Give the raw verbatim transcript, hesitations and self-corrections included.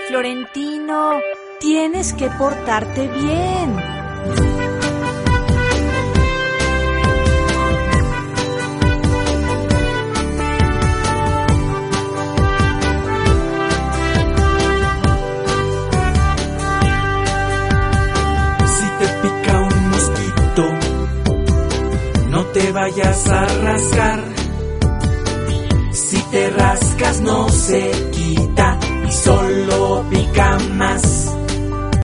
Florentino, tienes que portarte bien. Si te pica un mosquito, no te vayas a rascar. Si te rascas no se quita y solo pica más.